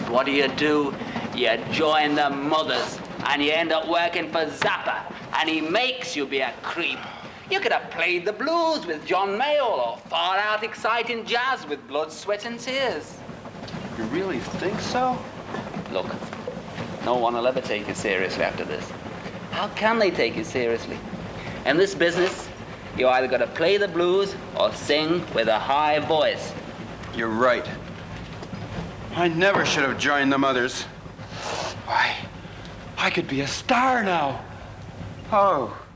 What do? You join the Mothers, and you end up working for Zappa, and he makes you be a creep. You could have played the blues with John Mayall, or far out exciting jazz with Blood, Sweat and Tears. You really think so? Look, no one will ever take you seriously after this. How can they take you seriously? In this business, you either got to play the blues or sing with a high voice. You're right. I never should have joined the Mothers. Why, I could be a star now. Oh.